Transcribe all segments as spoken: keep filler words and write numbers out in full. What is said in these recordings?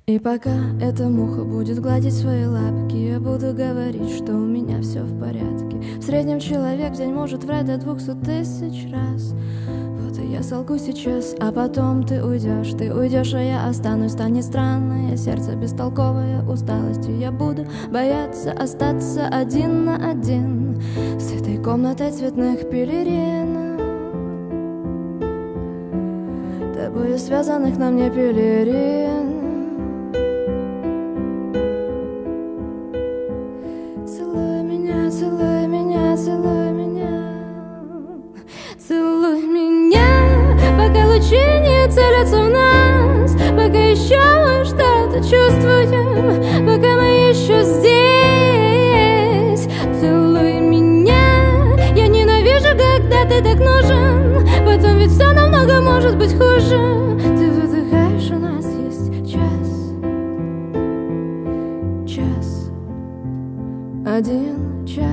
И пока эта муха будет гладить свои лапки, я буду говорить, что у меня все в порядке. В среднем человек в день может врать до двухсот тысяч раз. Вот и я солгу сейчас, а потом ты уйдешь. Ты уйдешь, а я останусь. Станет странное сердце, бестолковая усталостью. Я буду бояться остаться один на один с этой комнатой цветных пелерин, тобою связанных на мне пелерин. Целуй меня, целуй меня, целуй меня, целуй меня, пока лучи не целятся в нас, пока еще мы что-то чувствуем, пока мы еще здесь. Целуй меня, я ненавижу, когда ты так нужен, потом ведь все намного может быть хуже. Ты выдыхаешь, у нас есть час, час, один час.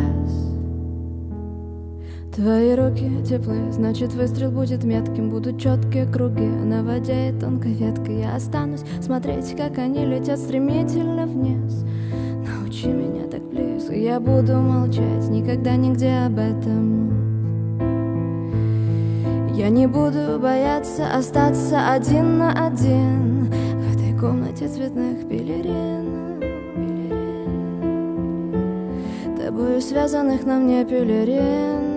Твои руки теплые, значит выстрел будет метким. Будут четкие круги на воде и тонкой веткой. Я останусь смотреть, как они летят стремительно вниз. Научи меня так близко, я буду молчать, никогда нигде об этом. Я не буду бояться остаться один на один в этой комнате цветных пелерин, тобою связанных на мне пелерин.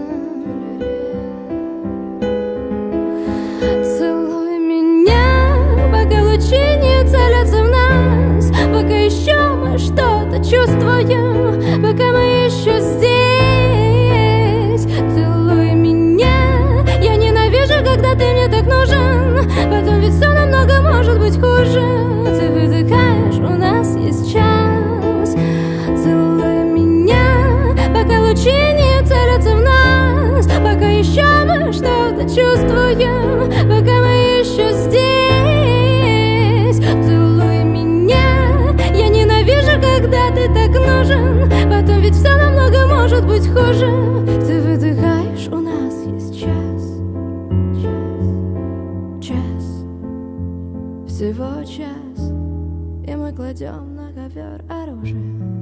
Целуй меня, пока лучи не целятся в нас, пока еще мы что-то чувствуем, пока мы еще здесь. Целуй меня, я ненавижу, когда ты мне так нужен, потом ведь все намного может быть хуже. Ты выдыхаешь, у нас есть час. Целуй меня, пока лучи не целятся в нас, пока еще мы что-то чувствуем, пока мы еще здесь. Целуй меня, я ненавижу, когда ты так нужен, потом ведь все намного может быть хуже. Ты выдыхаешь, у нас есть час, час, всего час, и мы кладем на ковер оружие.